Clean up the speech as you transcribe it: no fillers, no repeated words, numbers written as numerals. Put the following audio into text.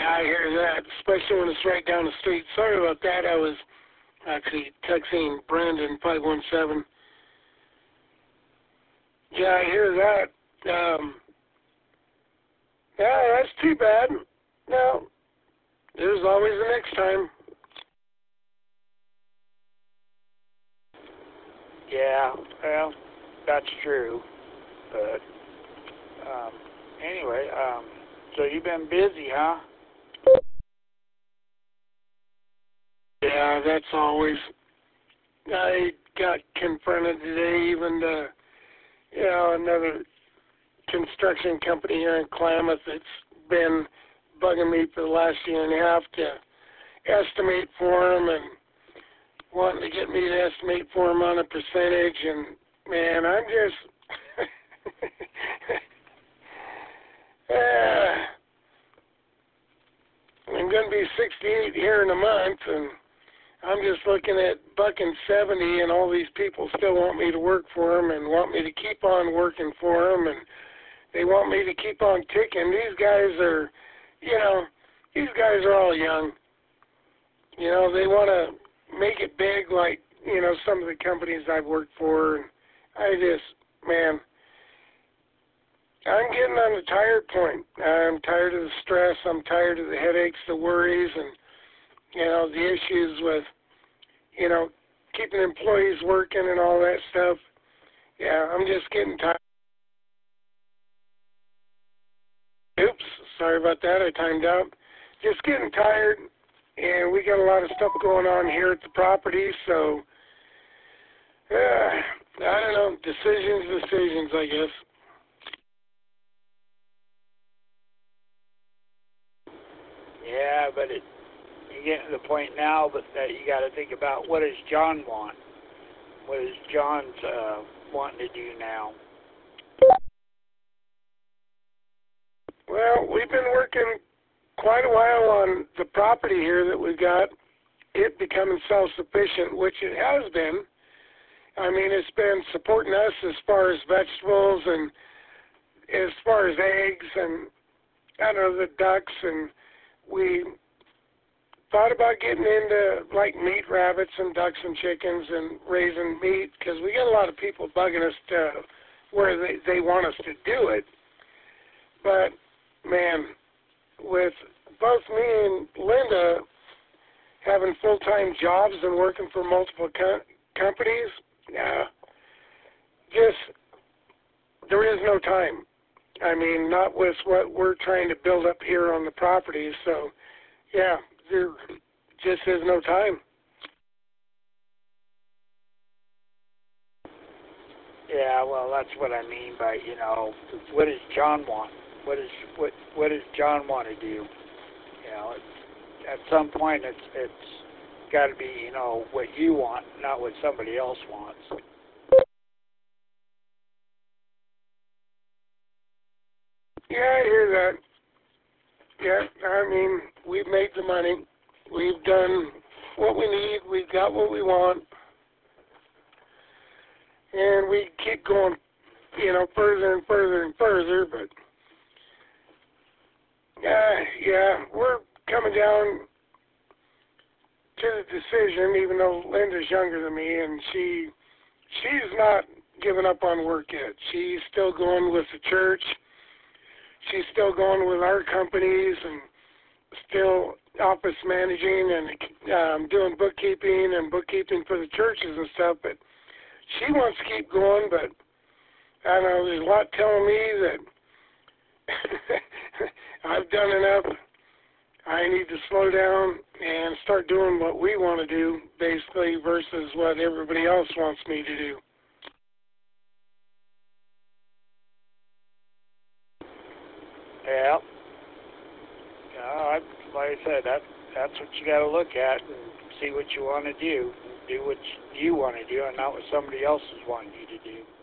I hear that, especially when it's right down the street. Sorry about that. I was actually texting Brandon 517. Yeah, I hear that. Yeah, that's too bad. No, there's always the next time. Yeah, well, that's true. But anyway, so you've been busy, huh? Yeah, that's always. I got confronted today, even another construction company here in Klamath that's been bugging me for the last year and a half to estimate for them and wanting to get me to estimate for them on a percentage. And man, I'm just I'm going to be 68 here in a month, and I'm just looking at bucking 70, and all these people still want me to work for them and want me to keep on working for them, and they want me to keep on ticking. These guys are, these guys are all young. They want to make it big like, some of the companies I've worked for, and man, I'm getting on the tired point. I'm tired of the stress. I'm tired of the headaches, the worries, and, the issues with, keeping employees working and all that stuff. Yeah, I'm just getting tired. Oops, sorry about that. I timed out. Just getting tired, and we got a lot of stuff going on here at the property, so, I don't know, decisions, I guess. Yeah, but you're getting to the point now that you got to think about, what does John want? What is John's wanting to do now? Well, we've been working quite a while on the property here that we've got, it becoming self-sufficient, which it has been. I mean, it's been supporting us as far as vegetables and as far as eggs and, the ducks, and we thought about getting into, like, meat rabbits and ducks and chickens and raising meat, because we got a lot of people bugging us to where they want us to do it. But, man, with both me and Linda having full-time jobs and working for multiple companies, there is no time. I mean, not with what we're trying to build up here on the property. So, yeah, there just is no time. Yeah, well, that's what I mean by, what does John want? What does John want to do? At some point, it's got to be, what you want, not what somebody else wants. Yeah, I hear that. Yeah, I mean, we've made the money. We've done what we need. We've got what we want. And we keep going, further and further and further. But, yeah, we're coming down to the decision, even though Linda's younger than me, and she's not giving up on work yet. She's still going with the church. She's still going with our companies and still office managing and doing bookkeeping for the churches and stuff. But she wants to keep going, but I don't know, there's a lot telling me that I've done enough. I need to slow down and start doing what we want to do, basically, versus what everybody else wants me to do. Yeah. Like I said, that's what you got to look at and see what you want to do. Do what you want to do and not what somebody else is wanting you to do.